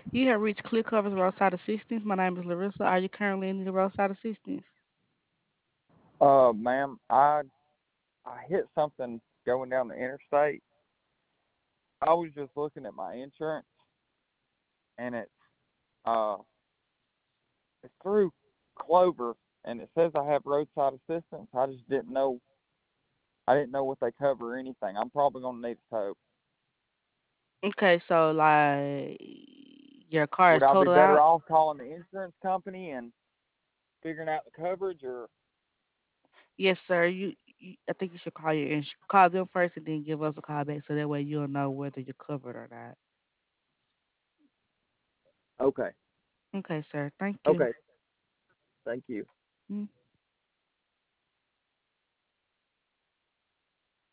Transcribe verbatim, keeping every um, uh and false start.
You have reached Clear Cover's roadside assistance. My name is Larissa. Are you currently in need of roadside assistance? Uh, ma'am, I I hit something going down the interstate. I was just looking at my insurance, and it's uh it's through Clover, and it says I have roadside assistance. I just didn't know I didn't know what they cover or anything. I'm probably gonna need a tow. Okay, so like your car Would is I be totaled better out? off calling the insurance company and figuring out the coverage, or Yes, sir. You, you I think you should call your ins- call them first and then give us a call back so that way you'll know whether you're covered or not. okay, Okay, sir. Thank you. okay, thank you. Mm.